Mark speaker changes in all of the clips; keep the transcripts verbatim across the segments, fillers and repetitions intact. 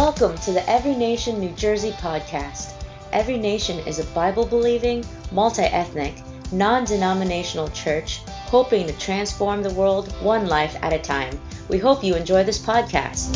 Speaker 1: Welcome to the Every Nation New Jersey podcast. Every Nation is a Bible-believing, multi-ethnic, non-denominational church hoping to transform the world one life at a time. We hope you enjoy this podcast.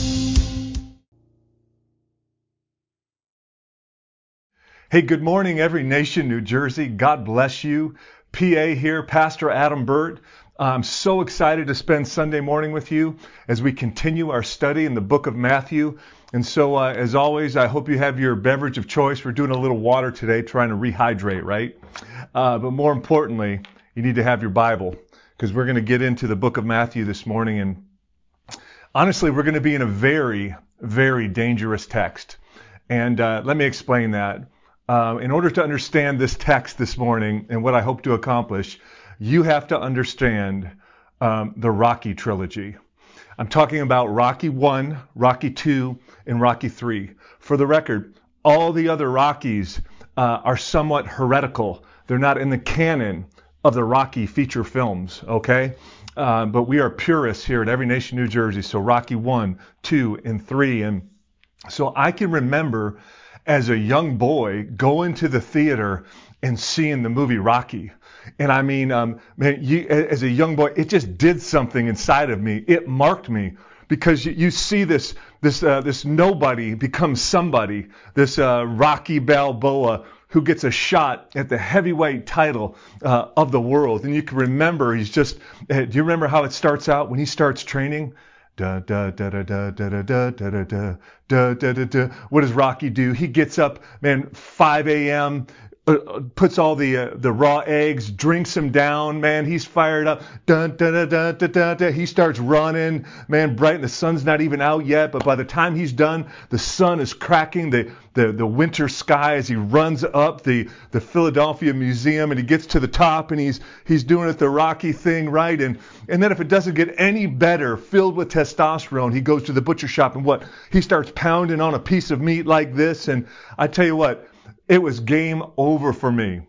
Speaker 2: Hey, good morning, Every Nation New Jersey. God bless you. P A here, Pastor Adam Burt. I'm so excited to spend Sunday morning with you as we continue our study in the book of Matthew. And so, uh, as always, I hope you have your beverage of choice. We're doing a little water today, trying to rehydrate, right? Uh, but more importantly, you need to have your Bible, because we're going to get into the book of Matthew this morning. And honestly, we're going to be in a very, very dangerous text. And uh, let me explain that. Uh, in order to understand this text this morning and what I hope to accomplish, you have to understand um, the Rocky trilogy. I'm talking about Rocky one, Rocky two, and Rocky three. For the record, all the other Rockies uh, are somewhat heretical. They're not in the canon of the Rocky feature films, okay? Uh, but we are purists here at Every Nation New Jersey. So Rocky one, two, and three. And so I can remember as a young boy going to the theater and seeing the movie Rocky. And I mean, um, man, you, as a young boy, it just did something inside of me. It marked me, because you, you see this this uh, this nobody become somebody. This uh, Rocky Balboa who gets a shot at the heavyweight title uh, of the world. And you can remember, he's just. Uh, do you remember how it starts out when he starts training? Da da da da da da da da da da da da da da. What does Rocky do? He gets up, man, five a.m. Uh, puts all the uh, the raw eggs, drinks them down, man. He's fired up. Dun, dun, dun, dun, dun, dun, dun. He starts running, man. Bright, the sun's not even out yet, but by the time he's done, the sun is cracking the the, the winter sky as he runs up the the Philadelphia Museum, and he gets to the top, and he's he's doing it the Rocky thing, right? And and then if it doesn't get any better, filled with testosterone, he goes to the butcher shop, and what? He starts pounding on a piece of meat like this, and I tell you what. It was game over for me.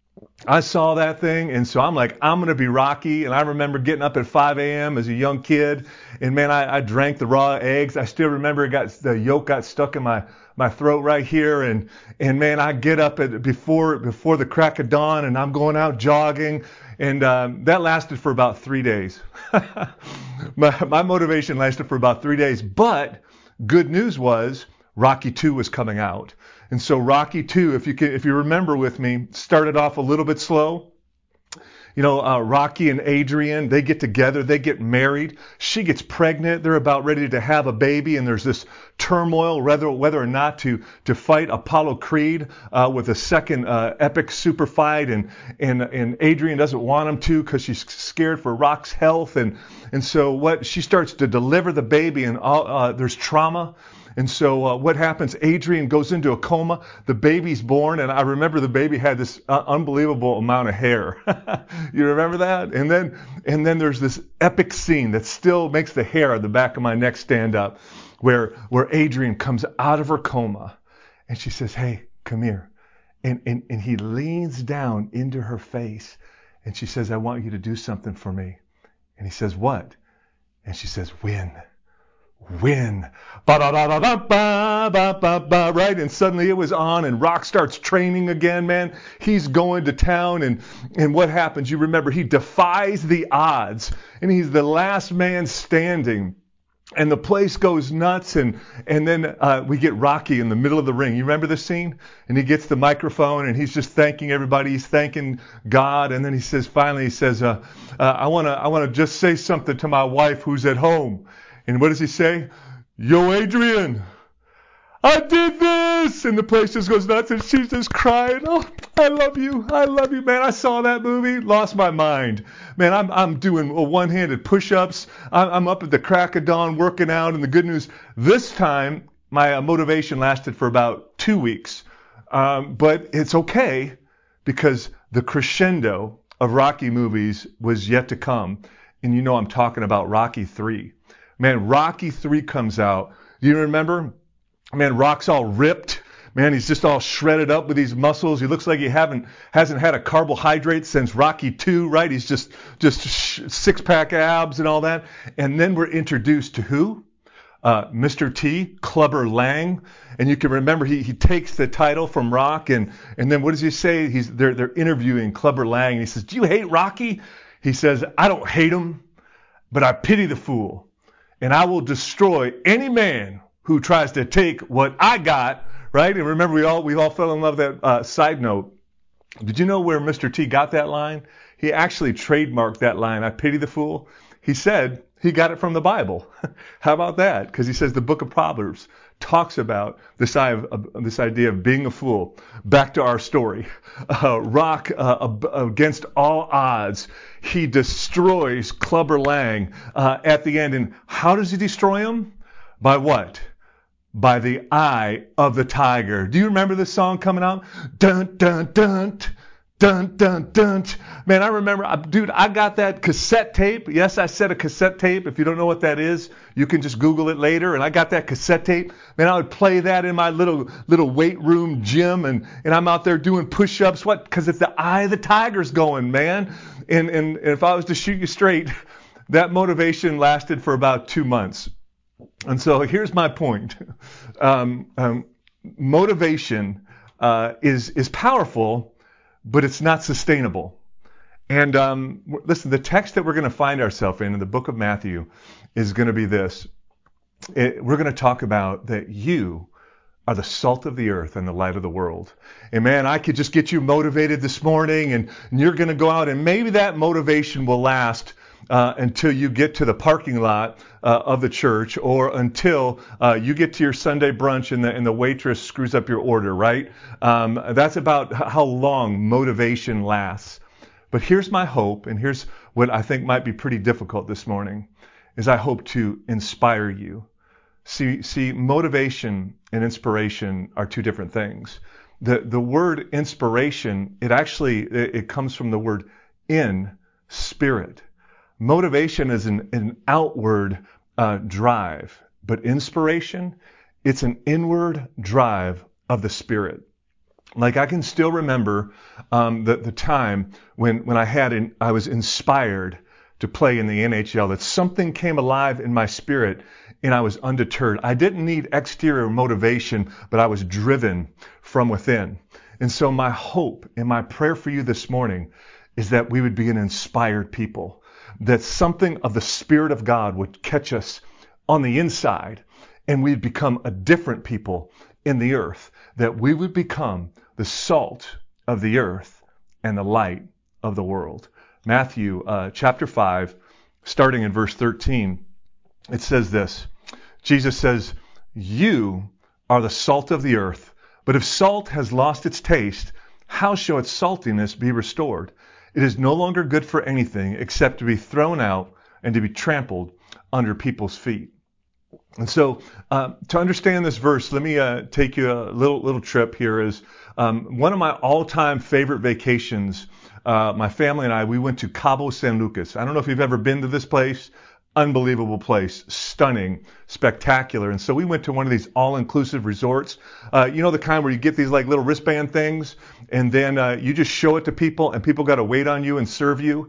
Speaker 2: I saw that thing, and so I'm like, I'm going to be Rocky. And I remember getting up at five a.m. as a young kid, and man, I, I drank the raw eggs. I still remember it got the yolk got stuck in my, my throat right here, and and man, I get up at before before the crack of dawn, and I'm going out jogging, and um, that lasted for about three days. my my motivation lasted for about three days, but good news was Rocky two was coming out. And so Rocky two, if you can, if you remember with me, started off a little bit slow. You know, uh, Rocky and Adrian, they get together, they get married. She gets pregnant. They're about ready to have a baby, and there's this turmoil whether whether or not to to fight Apollo Creed uh, with a second uh, epic super fight, and and and Adrian doesn't want him to because she's scared for Rock's health, and and so what she starts to deliver the baby, and all, uh, there's trauma. And so uh, what happens? Adrian goes into a coma. The baby's born, and I remember the baby had this uh, unbelievable amount of hair. You remember that? And then and then there's this epic scene that still makes the hair on the back of my neck stand up, where where Adrian comes out of her coma, and she says, "Hey, come here," and and and he leans down into her face, and she says, "I want you to do something for me." And he says, "What?" And she says, "Win. Win." Ba-da-da-da-da-ba-ba-ba-ba, right? And suddenly it was on, and Rock starts training again, man. He's going to town, and, and what happens? You remember, he defies the odds, and he's the last man standing. And the place goes nuts, and and then uh, we get Rocky in the middle of the ring. You remember this scene? And he gets the microphone, and he's just thanking everybody. He's thanking God, and then he says, finally, he says, uh, uh, "I wanna, I wanna just say something to my wife who's at home." And what does he say? "Yo, Adrian, I did this!" And the place just goes nuts, and she's just crying. "Oh, I love you. I love you, man. I saw that movie, lost my mind. Man, I'm I'm doing one-handed push-ups. I'm, I'm up at the crack of dawn working out, and the good news, this time, my uh, motivation lasted for about two weeks. Um, but it's okay, because the crescendo of Rocky movies was yet to come. And you know I'm talking about Rocky three. Man, Rocky three comes out. Do you remember? Man, Rock's all ripped. Man, he's just all shredded up with these muscles. He looks like he haven't hasn't had a carbohydrate since Rocky two, right? He's just just six-pack abs and all that. And then we're introduced to who? uh, Mister T, Clubber Lang. And you can remember he, he takes the title from Rock, and, and then what does he say? He's they're, they're interviewing Clubber Lang, and he says, do you hate Rocky? He says, I don't hate him, but I pity the fool, and I will destroy any man who tries to take what I got, right? And remember, we all we all fell in love with that uh, side note. Did you know where Mister T got that line? He actually trademarked that line, I pity the fool. He said he got it from the Bible. How about that? Because he says the book of Proverbs talks about this, uh, this idea of being a fool. Back to our story. Uh, Rock, uh, against all odds, he destroys Clubber Lang uh, at the end. And how does he destroy him? By what? By the eye of the tiger. Do you remember this song coming out? Dun, dun, dun, dun, dun, dun. Man, I remember, dude, I got that cassette tape. Yes, I said a cassette tape. If you don't know what that is, you can just Google it later. And I got that cassette tape. Man, I would play that in my little little weight room gym, and, and I'm out there doing push-ups. What? Because if the eye of the tiger's going, man. And, and, and if I was to shoot you straight, that motivation lasted for about two months. And so here's my point. Um, um, motivation uh, is is powerful, but it's not sustainable. And um, listen, the text that we're going to find ourselves in in the book of Matthew is going to be this. It, we're going to talk about that you are the salt of the earth and the light of the world. And man, I could just get you motivated this morning, and, and you're going to go out, and maybe that motivation will last uh, until you get to the parking lot uh, of the church, or until uh, you get to your Sunday brunch and the, and the waitress screws up your order, right? Um, that's about how long motivation lasts. But here's my hope, and here's what I think might be pretty difficult this morning, is I hope to inspire you. See, see, motivation and inspiration are two different things. The the word inspiration, it actually, it, it comes from the word in, spirit. Motivation is an, an outward uh, drive, but inspiration, it's an inward drive of the spirit. Like I can still remember um, the, the time when, when I had an, I was inspired to play in the N H L, that something came alive in my spirit and I was undeterred. I didn't need exterior motivation, but I was driven from within. And so my hope and my prayer for you this morning is that we would be an inspired people, that something of the Spirit of God would catch us on the inside, and we'd become a different people in the earth, that we would become the salt of the earth and the light of the world. Matthew uh, chapter five, starting in verse thirteen, it says this. Jesus says, you are the salt of the earth, but if salt has lost its taste, how shall its saltiness be restored? It is no longer good for anything except to be thrown out and to be trampled under people's feet. And so uh, to understand this verse, let me uh, take you a little little trip here. Is um, one of my all-time favorite vacations. Uh, my family and I, we went to Cabo San Lucas. I don't know if you've ever been to this place. Unbelievable place, stunning, spectacular. And so we went to one of these all-inclusive resorts. Uh, you know, the kind where you get these like little wristband things, and then uh, you just show it to people, and people got to wait on you and serve you.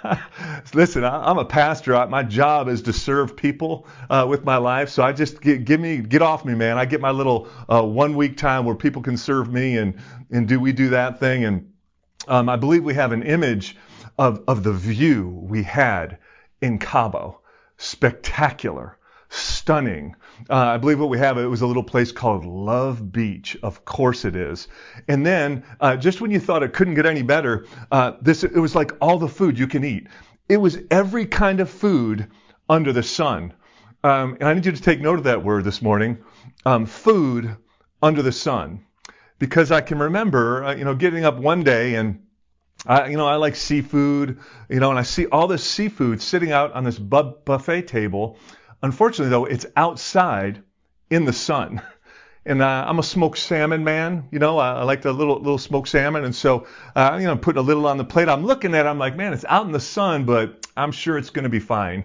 Speaker 2: Listen, I, I'm a pastor. I, my job is to serve people uh, with my life. So I just get, give me, get off me, man. I get my little uh, one-week time where people can serve me, and and do we do that thing? And um, I believe we have an image of of the view we had in Cabo. Spectacular, stunning. Uh, I believe what we have, it was a little place called Love Beach. Of course it is. And then, uh, just when you thought it couldn't get any better, uh, this it was like all the food you can eat. It was every kind of food under the sun. Um, and I need you to take note of that word this morning, um, food under the sun. Because I can remember, uh, you know, getting up one day and I, you know, I like seafood, you know, and I see all this seafood sitting out on this bu- buffet table. Unfortunately, though, it's outside in the sun. And uh, I'm a smoked salmon man, you know, I, I like the little little smoked salmon. And so, uh, you know, I'm putting a little on the plate. I'm looking at it, I'm like, man, it's out in the sun, but I'm sure it's going to be fine.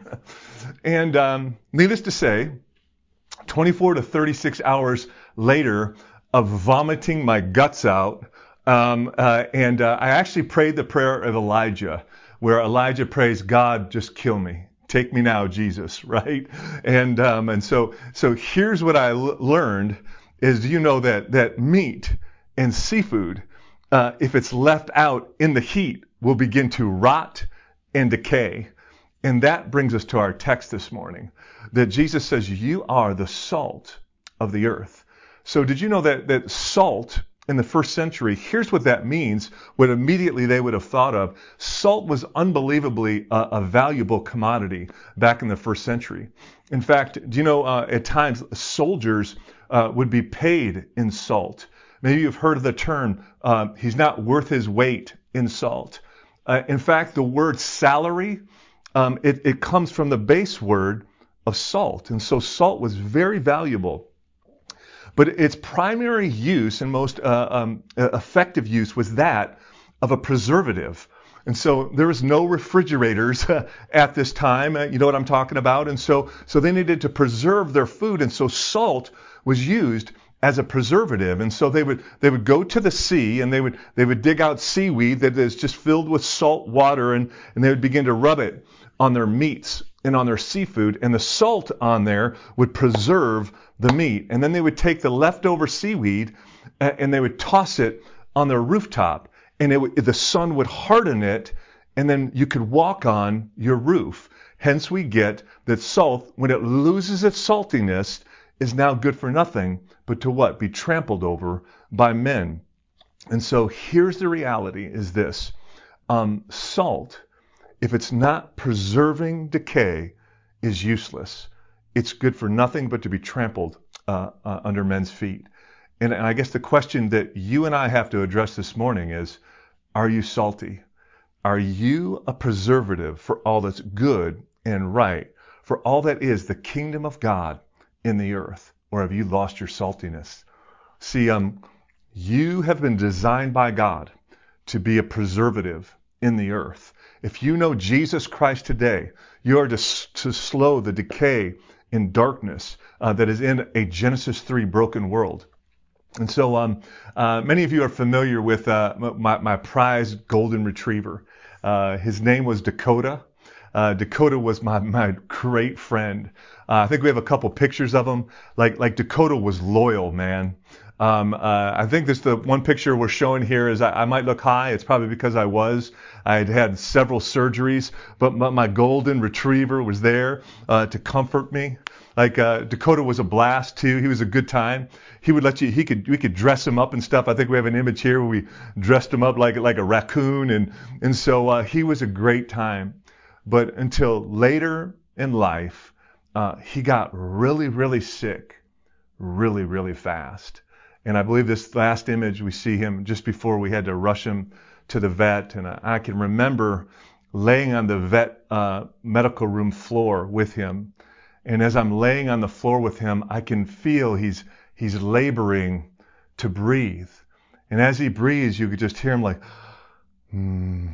Speaker 2: And um, needless to say, twenty-four to thirty-six hours later of vomiting my guts out, Um, uh, and uh, I actually prayed the prayer of Elijah, where Elijah prays, God, just kill me. Take me now, Jesus, right? And um, and so so here's what I l- learned is, do you know that that meat and seafood, uh, if it's left out in the heat, will begin to rot and decay. And that brings us to our text this morning, that Jesus says, you are the salt of the earth. So did you know that that salt in the first century, here's what that means, what immediately they would have thought of. Salt was unbelievably uh, a valuable commodity back in the first century. In fact, do you know, uh, at times soldiers uh, would be paid in salt. Maybe you've heard of the term, uh, he's not worth his weight in salt. Uh, in fact, the word salary, um, it, it comes from the base word of salt. And so salt was very valuable. But its primary use and most uh, um, effective use was that of a preservative. And so there was no refrigerators at this time. Uh, you know what I'm talking about? And so, so they needed to preserve their food. And so salt was used as a preservative. And so they would they would go to the sea and they would they would dig out seaweed that is just filled with salt water, and, and they would begin to rub it on their meats and on their seafood, and the salt on there would preserve the meat. And then they would take the leftover seaweed and they would toss it on their rooftop, and it would, the sun would harden it, and then you could walk on your roof. Hence we get that salt, when it loses its saltiness, is now good for nothing but to what? Be trampled over by men. And so here's the reality is this. Um, salt, if it's not preserving decay, is useless. It's good for nothing but to be trampled uh, uh, under men's feet. And, and I guess the question that you and I have to address this morning is, are you salty? Are you a preservative for all that's good and right, for all that is the kingdom of God in the earth? Or have you lost your saltiness? See, um, you have been designed by God to be a preservative in the earth. If you know Jesus Christ today, you are to, to slow the decay in darkness uh, that is in a Genesis three broken world. And so um, uh, many of you are familiar with uh, my, my prized golden retriever. Uh, his name was Dakota. Uh, Dakota was my, my great friend. Uh, I think we have a couple pictures of him. Like, like Dakota was loyal, man. Um, uh, I think this the one picture we're showing here is I, I might look high. It's probably because I was. I had had several surgeries, but my, my golden retriever was there uh, to comfort me. Like uh, Dakota was a blast too. He was a good time. He would let you. He could. We could dress him up and stuff. I think we have an image here where we dressed him up like like a raccoon, and and so uh, he was a great time. But until later in life, uh, he got really really sick, really really fast. And I believe this last image we see him just before we had to rush him to the vet. And I, I can remember laying on the vet uh, medical room floor with him. And as I'm laying on the floor with him, I can feel he's he's laboring to breathe. And as he breathes, you could just hear him like, hmm,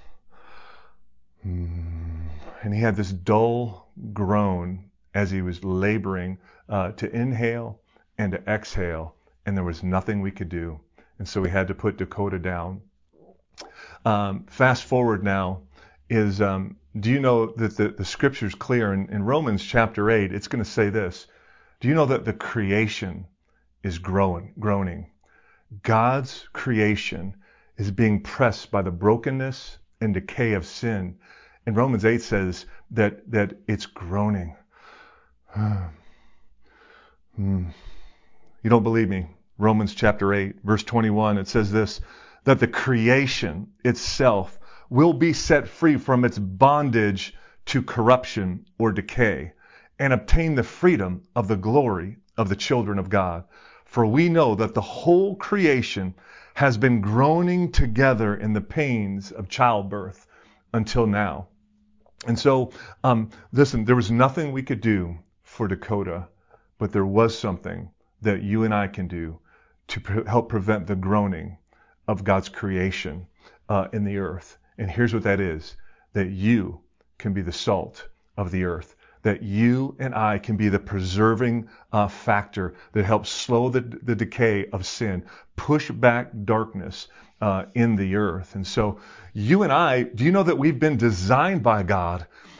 Speaker 2: hmm. And he had this dull groan as he was laboring uh, to inhale and to exhale. And there was nothing we could do. And so we had to put Dakota down. Um, fast forward now is, um, do you know that the, the scripture's clear in, in Romans chapter eight, it's going to say this. Do you know that the creation is growing, groaning? God's creation is being pressed by the brokenness and decay of sin. And Romans eight says that, that it's groaning. hmm. You don't believe me? Romans chapter eight, verse twenty-one, it says this, that the creation itself will be set free from its bondage to corruption or decay and obtain the freedom of the glory of the children of God. For we know that the whole creation has been groaning together in the pains of childbirth until now. And so, um, listen, there was nothing we could do for Dakota, but there was something that you and I can do to pre- help prevent the groaning of God's creation uh, in the earth. And here's what that is, that you can be the salt of the earth, that you and I can be the preserving uh, factor that helps slow the, the decay of sin, push back darkness uh, in the earth. And so you and I, do you know that we've been designed by God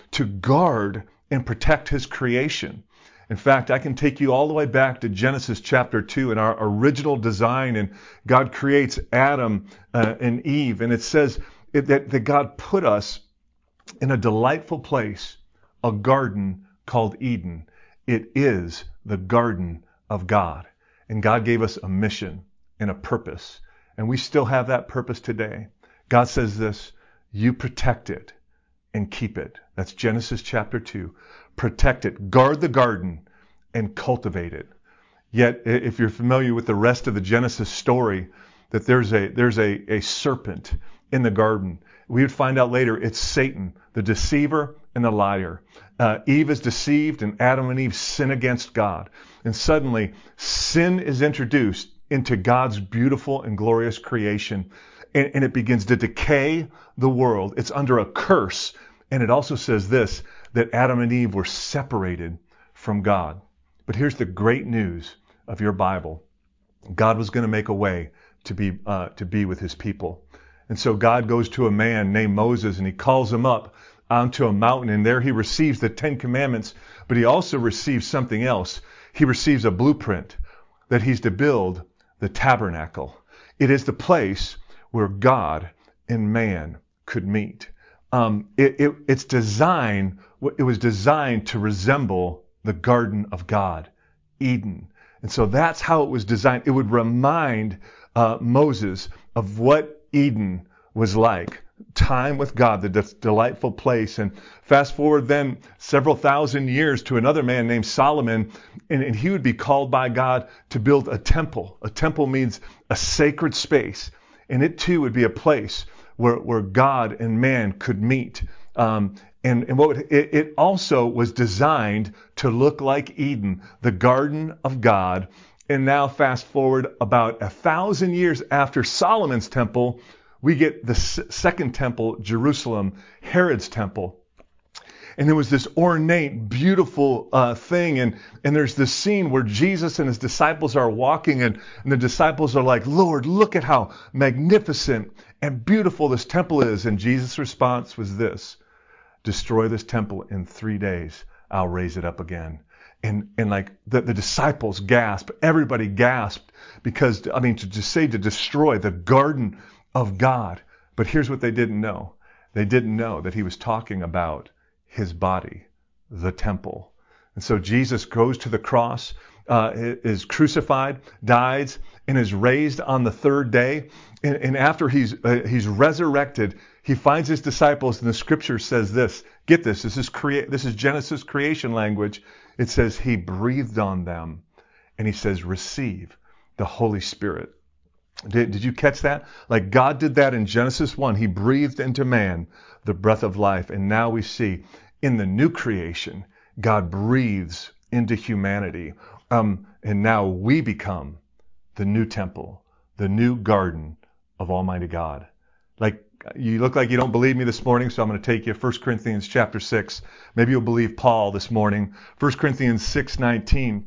Speaker 2: to guard and protect his creation. In fact, I can take you all the way back to Genesis chapter two and our original design, and God creates Adam uh, and Eve, and it says it, that, that God put us in a delightful place, a garden called Eden. It is the garden of God. And God gave us a mission and a purpose. And we still have that purpose today. God says this, you protect it and keep it. That's Genesis chapter two. Protect it, guard the garden, and cultivate it. Yet, if you're familiar with the rest of the Genesis story, that there's a there's a, a serpent in the garden. We would find out later it's Satan, the deceiver and the liar. Uh, Eve is deceived and Adam and Eve sin against God. And suddenly sin is introduced into God's beautiful and glorious creation. And, and it begins to decay the world. It's under a curse. And it also says this, that Adam and Eve were separated from God. But here's the great news of your Bible. God was going to make a way to be uh, to be with his people. And so God goes to a man named Moses and he calls him up onto a mountain, and there he receives the Ten Commandments, but he also receives something else. He receives a blueprint that he's to build the tabernacle. It is the place where God and man could meet. Um, it, it, it's designed, it was designed to resemble the Garden of God, Eden. And so that's how it was designed. It would remind uh, Moses of what Eden was like. Time with God, the de- delightful place. And fast forward then several thousand years to another man named Solomon, and, and he would be called by God to build a temple. A temple means a sacred space. And it too would be a place where, where God and man could meet. Um, and, and what would, it, it also was designed to look like Eden, the garden of God. And now fast forward about a thousand years after Solomon's temple, we get the second temple, Jerusalem, Herod's temple. And there was this ornate, beautiful uh, thing. And, and there's this scene where Jesus and his disciples are walking, and, and the disciples are like, Lord, look at how magnificent and beautiful this temple is. And Jesus' response was this, destroy this temple in three days. I'll raise it up again. And and like the, the disciples gasped, everybody gasped, because, I mean, to just say to destroy the garden of God. But here's what they didn't know. They didn't know that he was talking about his body, the temple. And so Jesus goes to the cross, uh, is crucified, dies, and is raised on the third day. And, and after he's uh, he's resurrected, he finds his disciples, and the scripture says this. Get this, this is crea- this is Genesis creation language. It says he breathed on them, and he says, receive the Holy Spirit. Did, did you catch that? Like God did that in Genesis one. He breathed into man the breath of life. And now we see in the new creation, God breathes into humanity. Um, and now we become the new temple, the new garden of Almighty God. Like, you look like you don't believe me this morning, so I'm going to take you First Corinthians chapter six. Maybe you'll believe Paul this morning. First Corinthians six nineteen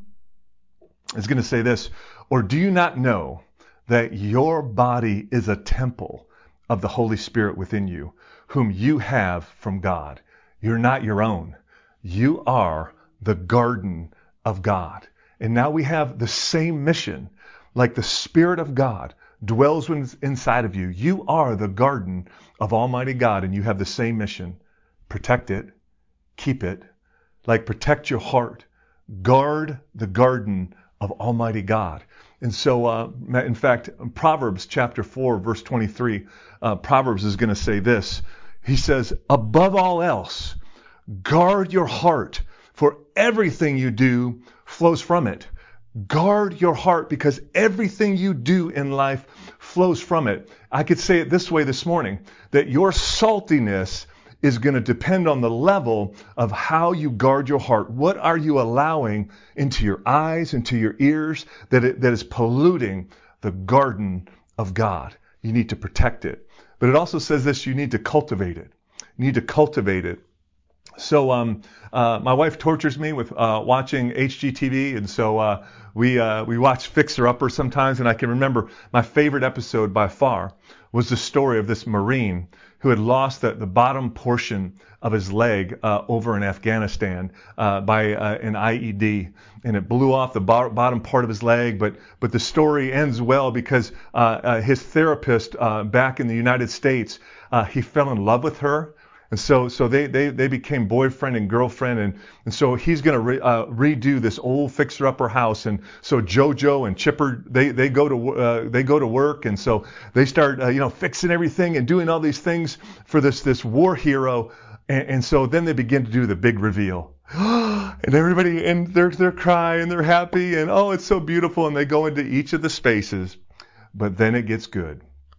Speaker 2: is going to say this, or do you not know that your body is a temple of the Holy Spirit within you, whom you have from God? You're not your own. You are the garden of God. And now we have the same mission, like the Spirit of God dwells inside of you. You are the garden of Almighty God, and you have the same mission. Protect it, keep it, like protect your heart, guard the garden of Almighty God. And so, uh, in fact, Proverbs chapter four, verse twenty-three, uh, Proverbs is going to say this. He says, above all else, guard your heart, for everything you do flows from it. Guard your heart, because everything you do in life flows from it. I could say it this way this morning, that your saltiness is going to depend on the level of how you guard your heart. What are you allowing into your eyes, into your ears, that it, that is polluting the garden of God? You need to protect it. But it also says this, you need to cultivate it. You need to cultivate it. So um, uh, my wife tortures me with uh, watching H G T V, and so uh, we uh, we watch Fixer Upper sometimes. And I can remember my favorite episode by far was the story of this Marine who had lost the, the bottom portion of his leg uh, over in Afghanistan uh, by uh, an I E D, and it blew off the bo- bottom part of his leg. But but the story ends well because uh, uh, his therapist uh, back in the United States, uh, he fell in love with her. And so, so they, they, they became boyfriend and girlfriend, and, and so he's going to re, uh, redo this old fixer-upper house. And so JoJo and Chipper, they, they go to uh, they go to work, and so they start uh, you know fixing everything and doing all these things for this this war hero. And, and so then they begin to do the big reveal, and everybody and they're they're crying, they're happy, and oh, it's so beautiful. And they go into each of the spaces, but then it gets good,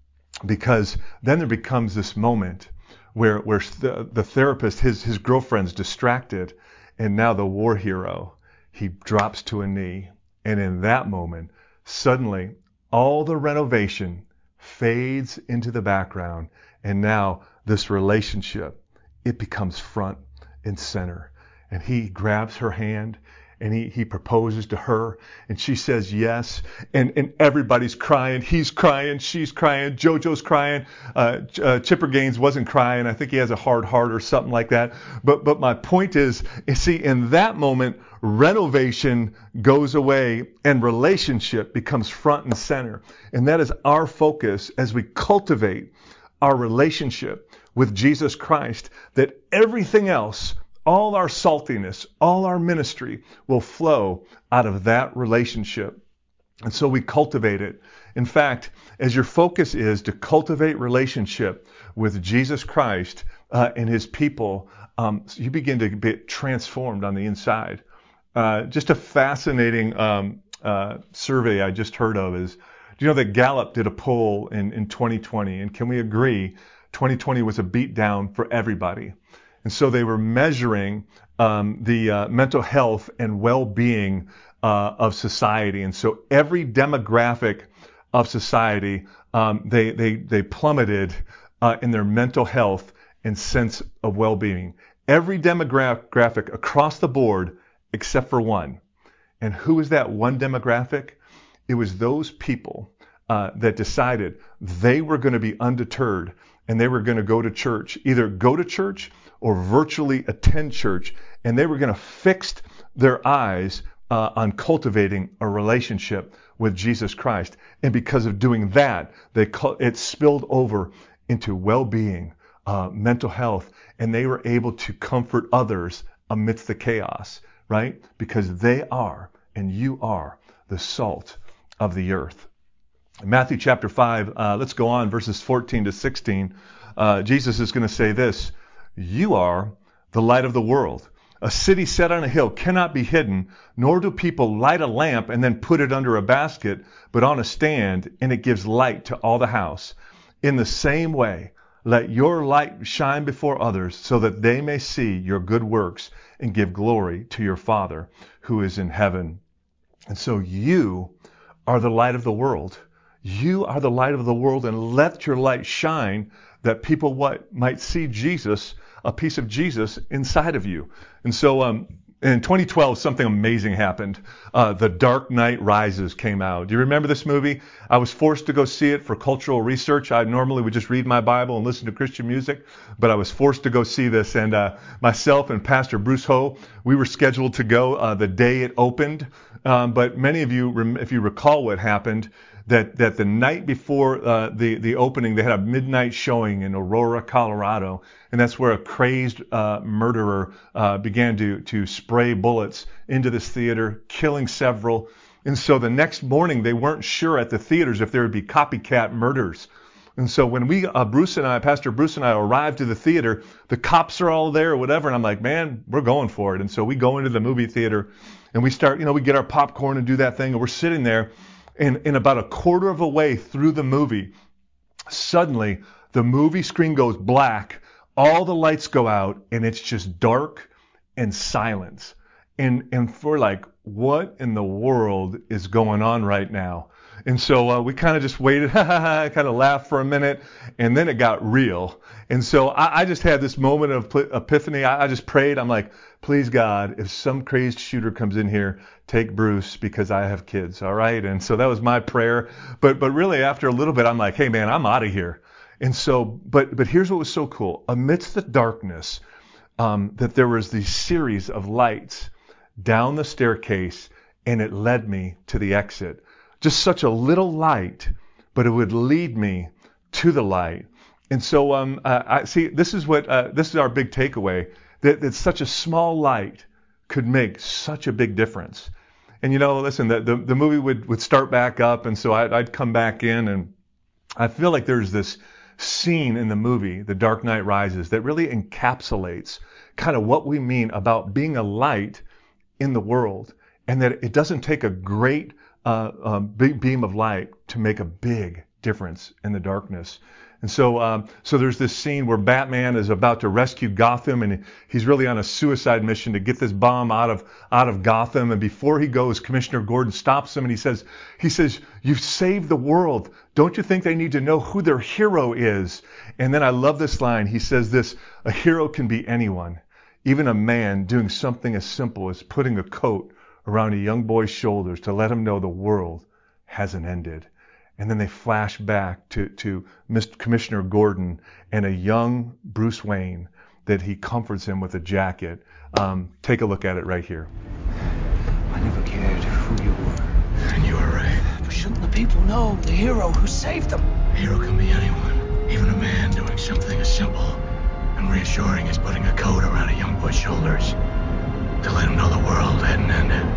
Speaker 2: because then there becomes this moment where where the, the therapist, his his girlfriend's distracted, and now the war hero, he drops to a knee, and in that moment, suddenly all the renovation fades into the background, and now this relationship, it becomes front and center. And he grabs her hand, and he, he proposes to her, and she says yes, and, and everybody's crying. He's crying, she's crying, JoJo's crying. Uh, uh, Chipper Gaines wasn't crying. I think he has a hard heart or something like that. But but my point is, you see, in that moment, renovation goes away and relationship becomes front and center. And that is our focus as we cultivate our relationship with Jesus Christ, that everything else, all our saltiness, all our ministry will flow out of that relationship. And so we cultivate it. In fact, as your focus is to cultivate relationship with Jesus Christ uh, and his people, um, you begin to be transformed on the inside. Uh, just a fascinating um, uh, survey I just heard of is, do you know that Gallup did a poll in, in twenty twenty? And can we agree twenty twenty was a beatdown for everybody? And so they were measuring um, the uh, mental health and well-being uh, of society. And so every demographic of society, um, they, they, they plummeted uh, in their mental health and sense of well-being. Every demographic across the board except for one. And who is that one demographic? It was those people uh, that decided they were going to be undeterred, and they were going to go to church, either go to church or virtually attend church, and they were going to fix their eyes uh, on cultivating a relationship with Jesus Christ. And because of doing that, they it spilled over into well-being, uh, mental health, and they were able to comfort others amidst the chaos, right? Because they are, and you are, the salt of the earth. In Matthew chapter five, uh, let's go on, verses fourteen to sixteen. Uh, Jesus is going to say this: you are the light of the world. A city set on a hill cannot be hidden, nor do people light a lamp and then put it under a basket, but on a stand, and it gives light to all the house. In the same way, let your light shine before others, so that they may see your good works and give glory to your Father who is in heaven. And so you are the light of the world. You are the light of the world, and let your light shine, that people what might see Jesus, a piece of Jesus inside of you. And so um, in twenty twelve, something amazing happened. Uh, The Dark Knight Rises came out. Do you remember this movie? I was forced to go see it for cultural research. I normally would just read my Bible and listen to Christian music, but I was forced to go see this. And uh, myself and Pastor Bruce Ho, we were scheduled to go uh, the day it opened. Um, but many of you, if you recall what happened, that that the night before uh, the the opening, they had a midnight showing in Aurora, Colorado, and that's where a crazed uh, murderer uh, began to to spray bullets into this theater, killing several. And so the next morning, they weren't sure at the theaters if there would be copycat murders. And so when we, uh, Bruce and I, Pastor Bruce and I arrived to the theater, the cops are all there or whatever, and I'm like, man, we're going for it. And so we go into the movie theater, and we start, you know, we get our popcorn and do that thing, and we're sitting there. And, and about a quarter of a way through the movie, suddenly the movie screen goes black, all the lights go out, and it's just dark and silence. And and we're like, what in the world is going on right now? And so uh, we kind of just waited, kind of laughed for a minute, and then it got real. And so I, I just had this moment of epiphany. I, I just prayed. I'm like, please, God, if some crazed shooter comes in here, take Bruce, because I have kids, all right? And so that was my prayer. But but really, after a little bit, I'm like, hey, man, I'm out of here. And so, but but here's what was so cool. Amidst the darkness, um, that there was these series of lights down the staircase, and it led me to the exit. Just such a little light, but it would lead me to the light. And so, um, uh, I see. This is what uh, this is our big takeaway: that, that such a small light could make such a big difference. And you know, listen, the the, the movie would, would start back up, and so I'd, I'd come back in, and I feel like there's this scene in the movie, The Dark Knight Rises, that really encapsulates kind of what we mean about being a light in the world, and that it doesn't take a great uh, um, big beam of light to make a big difference in the darkness. And so, um, so there's this scene where Batman is about to rescue Gotham, and he's really on a suicide mission to get this bomb out of out of Gotham. And before he goes, Commissioner Gordon stops him, and he says, "He says you've saved the world. Don't you think they need to know who their hero is?" And then I love this line. He says this: "A hero can be anyone, even a man doing something as simple as putting a coat around a young boy's shoulders to let him know the world hasn't ended." And then they flash back to, to Mister Commissioner Gordon and a young Bruce Wayne that he comforts him with a jacket. Um, take a look at it right here.
Speaker 3: I never cared who you were.
Speaker 4: And you were right.
Speaker 3: But shouldn't the people know the hero who saved them?
Speaker 4: A hero can be anyone, even a man doing something as simple and reassuring as putting a coat around a young boy's shoulders to let him know the world hadn't ended.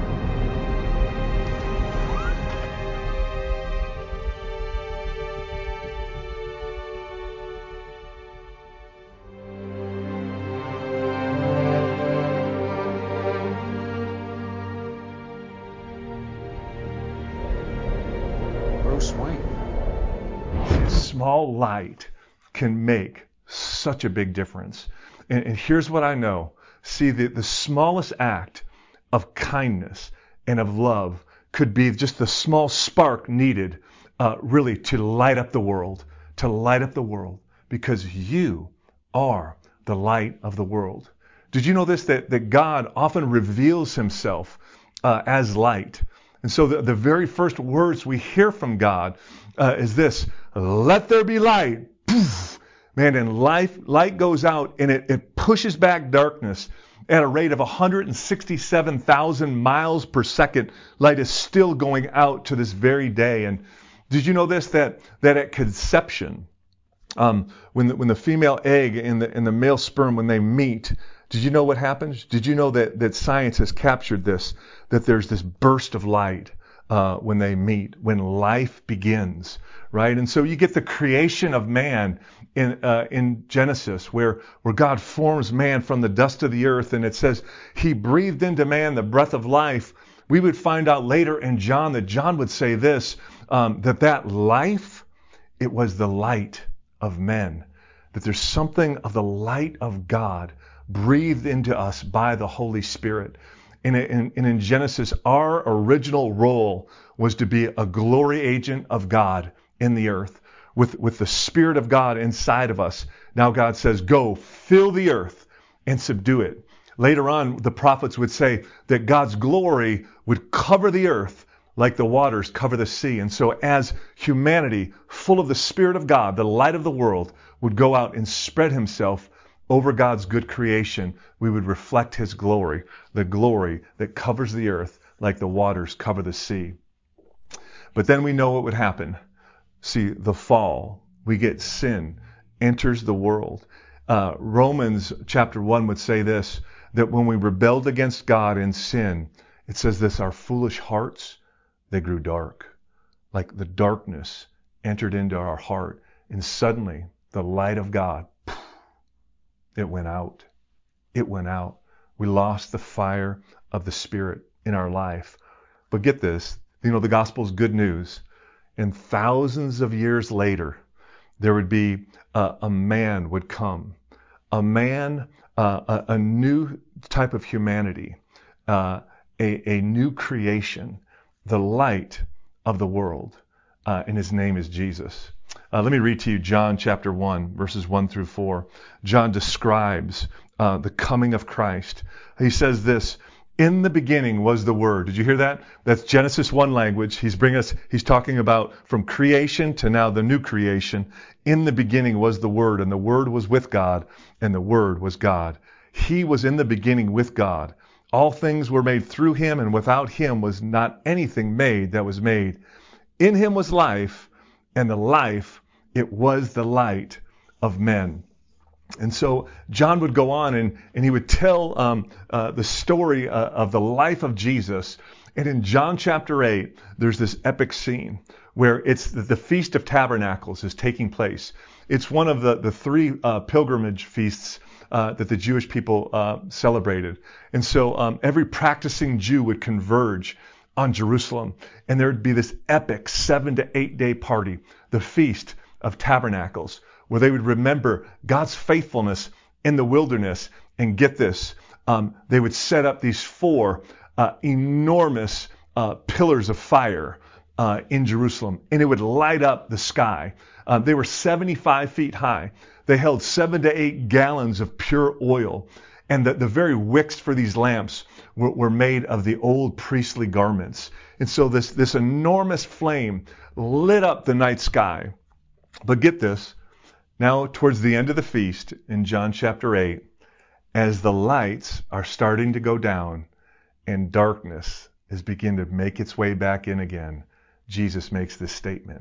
Speaker 3: Bruce Wayne.
Speaker 2: A small light can make such a big difference. And, and here's what I know. See, the, the smallest act of kindness and of love could be just the small spark needed uh, really to light up the world, to light up the world, because you are the light of the world. Did you know this, that, that God often reveals himself uh, as light? And so the, the very first words we hear from God uh, is this: "Let there be light." Poof. Man, and life, light goes out, and it, it pushes back darkness at a rate of one hundred sixty-seven thousand miles per second. Light is still going out to this very day. And did you know this, that that at conception, um, when the, when the female egg and the and the male sperm, when they meet, did you know what happens? Did you know that that science has captured this? That there's this burst of light uh, when they meet, when life begins, right? And so you get the creation of man in uh, in Genesis, where where God forms man from the dust of the earth, and it says he breathed into man the breath of life. We would find out later in John that John would say this, um, that that life, it was the light of men. That there's something of the light of God breathed into us by the Holy Spirit. And in, in, in Genesis, our original role was to be a glory agent of God in the earth with, with the Spirit of God inside of us. Now God says, go fill the earth and subdue it. Later on, the prophets would say that God's glory would cover the earth like the waters cover the sea. And so as humanity, full of the Spirit of God, the light of the world, would go out and spread himself over God's good creation, we would reflect his glory, the glory that covers the earth like the waters cover the sea. But then we know what would happen. See, the fall, we get sin, enters the world. Uh, Romans chapter one would say this, that when we rebelled against God in sin, it says this: our foolish hearts, they grew dark. Like the darkness entered into our heart, and suddenly the light of God, it went out. It went out. We lost the fire of the Spirit in our life. But get this, you know, the gospel is good news. And thousands of years later, there would be uh, a man would come, a man, uh, a, a new type of humanity, uh, a, a new creation, the light of the world. Uh, and his name is Jesus. Uh, let me read to you John chapter one, verses one through four. John describes uh, the coming of Christ. He says this: In the beginning was the Word. Did you hear that? That's Genesis one language. He's bringing us, he's talking about from creation to now the new creation. In the beginning was the Word, and the Word was with God, and the Word was God. He was in the beginning with God. All things were made through him, and without him was not anything made that was made. In him was life, and the life, it was the light of men. And so John would go on and, and he would tell um, uh, the story uh, of the life of Jesus. And in John chapter eight, there's this epic scene where it's the, the Feast of Tabernacles is taking place. It's one of the, the three uh, pilgrimage feasts uh, that the Jewish people uh, celebrated. And so um, every practicing Jew would converge on Jerusalem. And there would be this epic seven to eight day party, the Feast of Tabernacles, where they would remember God's faithfulness in the wilderness. And get this, um, they would set up these four uh, enormous uh, pillars of fire uh, in Jerusalem, and it would light up the sky. Uh, they were seventy-five feet high. They held seven to eight gallons of pure oil, and the, the very wicks for these lamps were, were made of the old priestly garments. And so this, this enormous flame lit up the night sky. But get this, now, towards the end of the feast, in John chapter eight, as the lights are starting to go down and darkness is beginning to make its way back in again, Jesus makes this statement: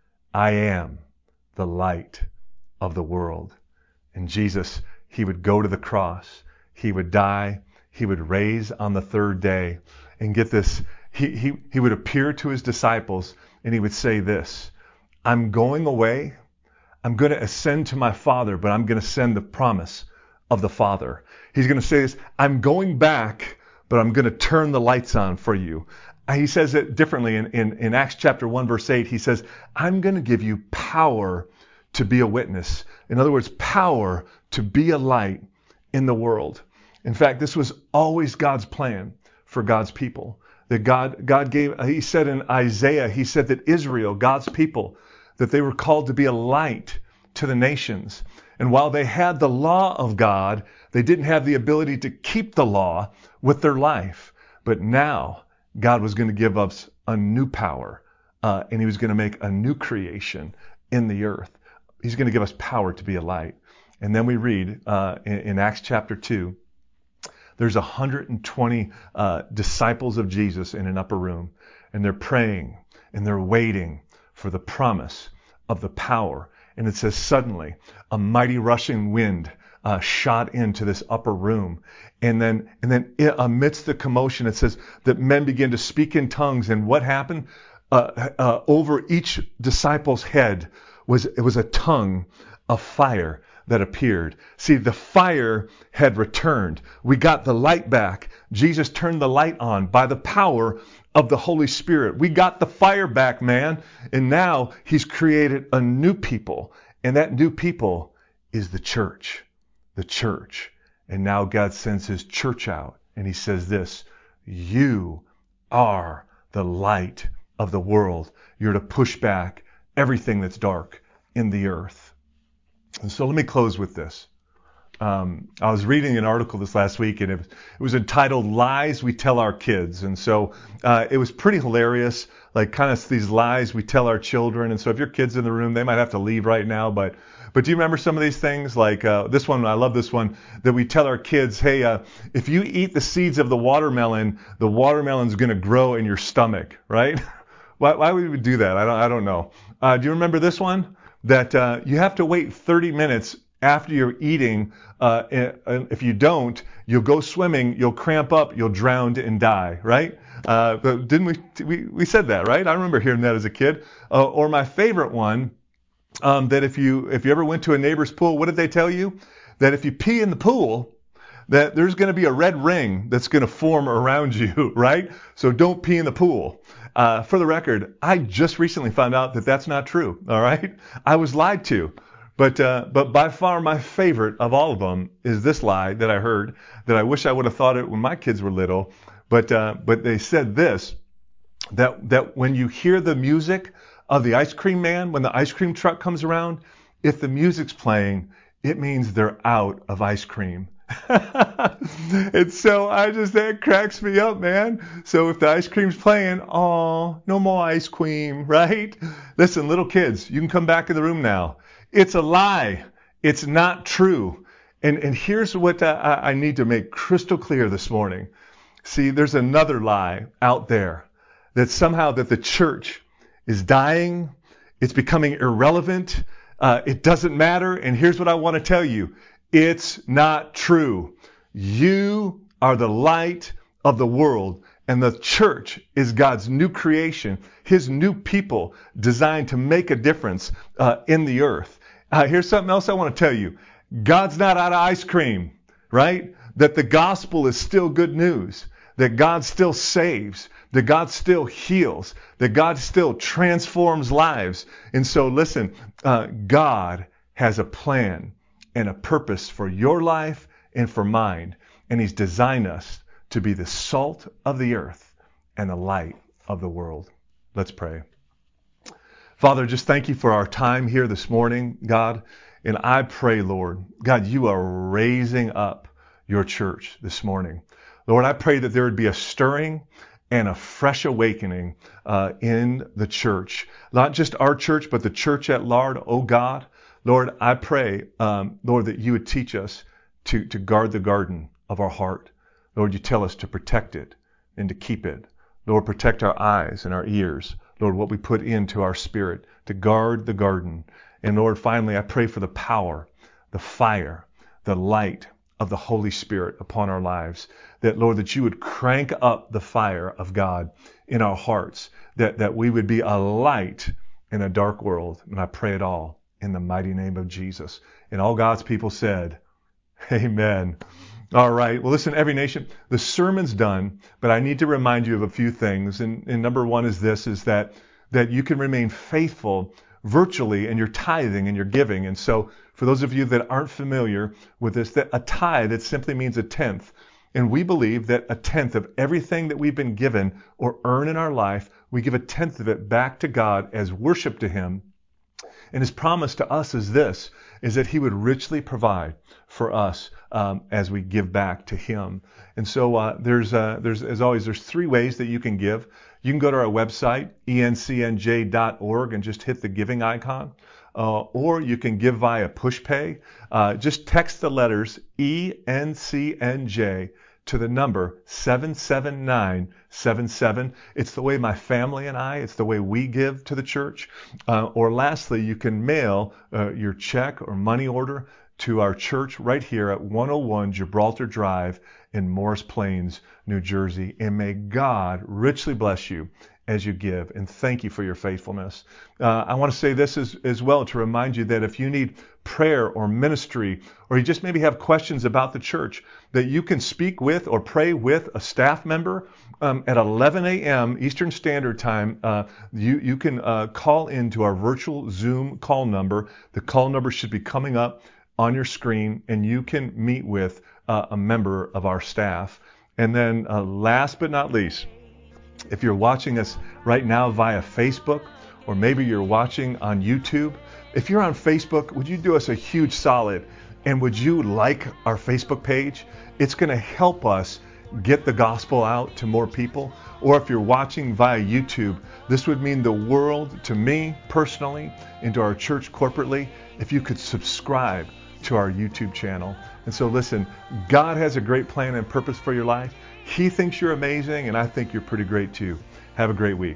Speaker 2: I am the light of the world. And Jesus, he would go to the cross, he would die, he would raise on the third day. And get this, he, he, he would appear to his disciples and he would say this: I'm going away. I'm going to ascend to my Father, but I'm going to send the promise of the Father. He's going to say this: I'm going back, but I'm going to turn the lights on for you. He says it differently in, in, in Acts chapter one, verse eight. He says, I'm going to give you power to be a witness. In other words, power to be a light in the world. In fact, this was always God's plan for God's people. That God, God gave, he said in Isaiah, he said that Israel, God's people, that they were called to be a light to the nations. And while they had the law of God, they didn't have the ability to keep the law with their life. But now God was going to give us a new power, uh, and he was going to make a new creation in the earth. He's going to give us power to be a light. And then we read uh, in, in Acts chapter two, there's one hundred twenty uh, disciples of Jesus in an upper room, and they're praying and they're waiting for the promise of the power. And it says, suddenly a mighty rushing wind uh, shot into this upper room. And then, and then it, amidst the commotion, it says that men began to speak in tongues. And what happened? Uh, uh, over each disciple's head was, it was a tongue of fire that appeared. See, the fire had returned. We got the light back. Jesus turned the light on by the power of the Holy Spirit. We got the fire back, man. And now he's created a new people. And that new people is the church. The church. And now God sends his church out. And he says this: you are the light of the world. You're to push back everything that's dark in the earth. And so let me close with this. Um, I was reading an article this last week, and it was, it was entitled "Lies We Tell Our Kids." And so uh, it was pretty hilarious, like kind of these lies we tell our children. And so if your kid's in the room, they might have to leave right now. But but do you remember some of these things? Like uh, this one, I love this one, that we tell our kids, hey, uh, if you eat the seeds of the watermelon, the watermelon's going to grow in your stomach, right? why, why would we do that? I don't, I don't know. Uh, do you remember this one? That uh, you have to wait thirty minutes after you're eating. Uh, if you don't, you'll go swimming, you'll cramp up, you'll drown and die, right? Uh, but didn't we, we, we said that, right? I remember hearing that as a kid. Uh, or my favorite one, um, that if you, if you ever went to a neighbor's pool, what did they tell you? That if you pee in the pool, that there's going to be a red ring that's going to form around you, right? So don't pee in the pool. Uh, for the record, I just recently found out that that's not true, all right? I was lied to. But uh, but by far my favorite of all of them is this lie that I heard that I wish I would have thought it when my kids were little. But uh, but they said this, that that when you hear the music of the ice cream man, when the ice cream truck comes around, if the music's playing, it means they're out of ice cream. And so I just, that cracks me up, man. So if the ice cream's playing, oh, no more ice cream, right? Listen, little kids, you can come back in the room now. It's a lie. It's not true. And, and here's what I, I need to make crystal clear this morning. See, there's another lie out there that somehow that the church is dying. It's becoming irrelevant. Uh, it doesn't matter. And here's what I want to tell you. It's not true. You are the light of the world, and the church is God's new creation, His new people designed to make a difference uh, in the earth. Uh, here's something else I want to tell you. God's not out of ice cream, right? That the gospel is still good news, that God still saves, that God still heals, that God still transforms lives. And so listen, uh, God has a plan and a purpose for your life and for mine. And He's designed us to be the salt of the earth and the light of the world. Let's pray. Father, just thank you for our time here this morning, God. And I pray, Lord, God, you are raising up your church this morning. Lord, I pray that there would be a stirring and a fresh awakening uh, in the church. Not just our church, but the church at large, oh God. Lord, I pray, um, Lord, that you would teach us to, to guard the garden of our heart. Lord, you tell us to protect it and to keep it. Lord, protect our eyes and our ears. Lord, what we put into our spirit, to guard the garden. And Lord, finally, I pray for the power, the fire, the light of the Holy Spirit upon our lives. That, Lord, that you would crank up the fire of God in our hearts. That, that we would be a light in a dark world. And I pray it all in the mighty name of Jesus. And all God's people said, amen. All right. Well, listen, Every Nation, the sermon's done, but I need to remind you of a few things. And, and number one is this, is that, that you can remain faithful virtually in your tithing and your giving. And so for those of you that aren't familiar with this, that a tithe, it simply means a tenth. And we believe that a tenth of everything that we've been given or earn in our life, we give a tenth of it back to God as worship to Him. And His promise to us is this, is that He would richly provide for us um, as we give back to Him. And so uh, there's, uh, there's, as always, there's three ways that you can give. You can go to our website, E N C N J dot org, and just hit the giving icon. Uh, or you can give via PushPay. Uh, just text the letters E N C N J to the number seven seven nine seven seven. It's the way my family and I, it's the way we give to the church. Uh, or lastly, you can mail uh, your check or money order to our church right here at one oh one Gibraltar Drive in Morris Plains, New Jersey. And may God richly bless you as you give. And thank you for your faithfulness. Uh, I want to say this as, as well to remind you that if you need prayer or ministry, or you just maybe have questions about the church, that you can speak with or pray with a staff member um, at eleven a.m. Eastern Standard Time. Uh, you, you can uh, call into our virtual Zoom call number. The call number should be coming up on your screen, and you can meet with uh, a member of our staff. And then uh, last but not least, if you're watching us right now via Facebook, or maybe you're watching on YouTube, if you're on Facebook, would you do us a huge solid? And would you like our Facebook page? It's going to help us get the gospel out to more people. Or if you're watching via YouTube, this would mean the world to me personally and to our church corporately if you could subscribe to our YouTube channel. And so listen, God has a great plan and purpose for your life. He thinks you're amazing, and I think you're pretty great too. Have a great week.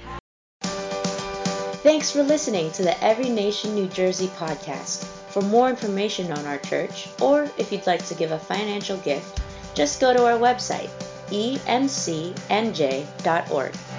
Speaker 1: Thanks for listening to the Every Nation New Jersey podcast. For more information on our church, or if you'd like to give a financial gift, just go to our website, E N C N J dot org.